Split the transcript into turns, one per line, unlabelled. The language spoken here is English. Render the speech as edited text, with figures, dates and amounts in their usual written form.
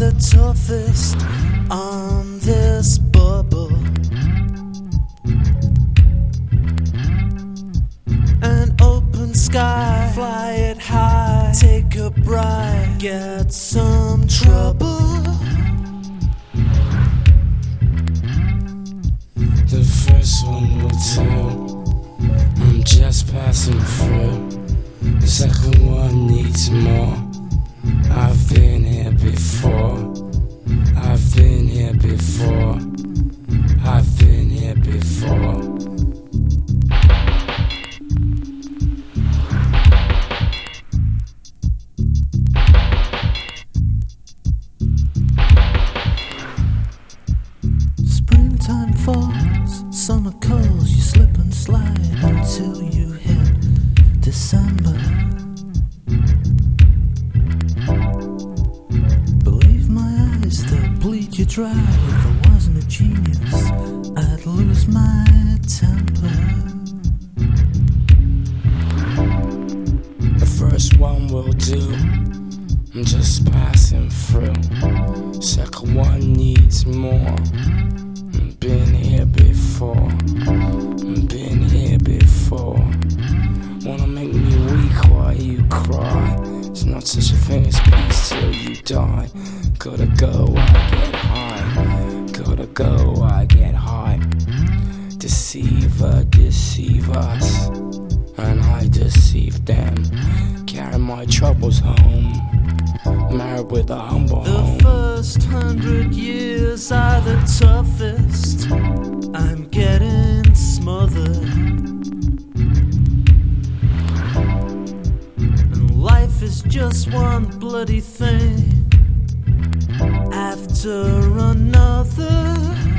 the toughest on this bubble. An open sky, fly it high, take a bride, get some trouble.
The first one will do, I'm just passing through. The second one needs more. I've been here before. I've been here before. I've been here before.
Springtime falls, summer calls, you slip and slide until you hit December. Believe my eyes, they'll bleed you dry. If I wasn't a genius, I'd lose my temper.
The first one will do, I'm just passing through. Second one needs more. I've been here before. I've been here before. Wanna make me weak while you cry. It's not such a thing as peace till you die. Gotta go, I get high. Gotta go, I get high. Deceiver, deceive us, and I deceive them. Carry my troubles home, married with a humble home.
The first 100 years are the toughest. I'm getting smothered, and life is just one bloody thing after another.